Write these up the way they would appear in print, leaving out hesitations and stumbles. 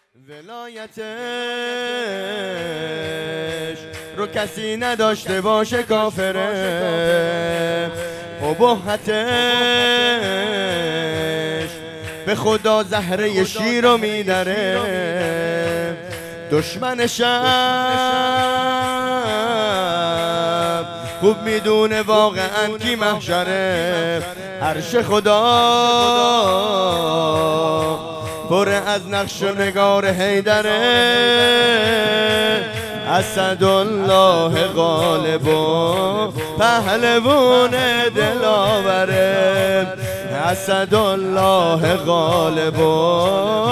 ولایتش رو کسی نداشته باشه کافره، ابهتش به خدا زهره شیر رو میدره، دشمنشم خوب میدونه واقعا کی محشره، عرش خدا پر از نقش و نگار حیدره، اسدالله غالب و پهلوان دلاوره، اسدالله غالب و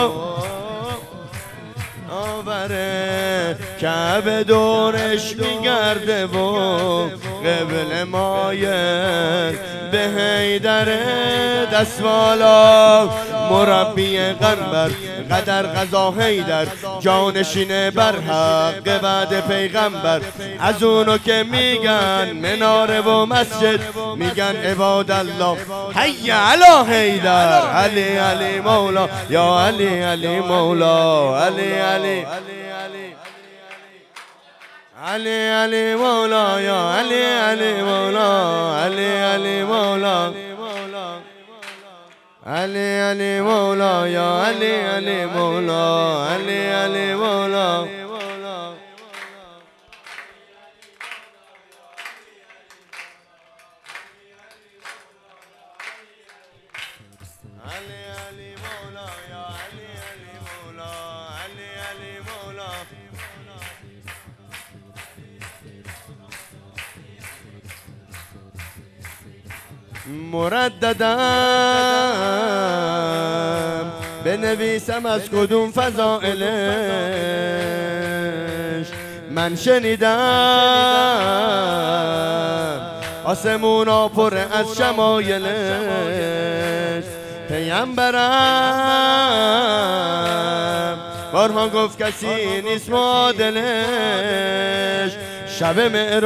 آوره، کعبه دورش میگرده و قبل مایل به حیدره، دستوالا مربی قنبر قدر قضا حیدر، جانشین بر حق وعد پیغمبر، از اونو که میگن مناره و مسجد میگن عباد الله حی علی حیدر، علی علی مولا یا علی علی مولا، علی علی علی علی مولا یا علی علی مولا، علی علی مولا، علی علی مولا یا علی علی مولا، علی علی مولا. علی علی مولا یا علی علی مولا، علی علی مولا. مرددم بنویسم از کدوم فضائلش، من شنیدم آسمونا پر از شمایلش، پیامبرم بارها گفت کسی نیست معادلش، شب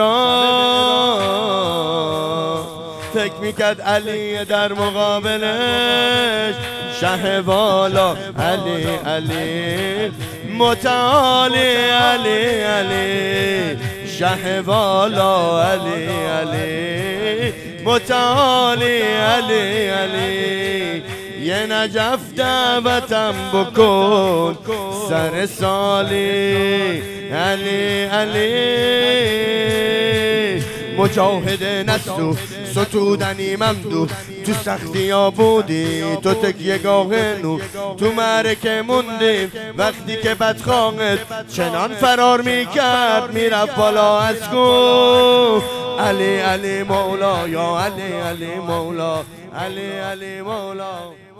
معراج فکر میکرد علی در مقابلش، شه والا علی علی متعالی علی علی، شه والا علی علی متعالی علی علی، یه نجف دعوتم بکن سر سالی علی علی، مجاهد نسو ستودنی ممدو، تو سختی ها بودی تو تکیه گاه نو، تو معرکه موندیم وقتی که بدخواهت چنان فرار میکرد میرفت بالا از کو، علی علی مولا یا علی علی مولا، علی علی مولا.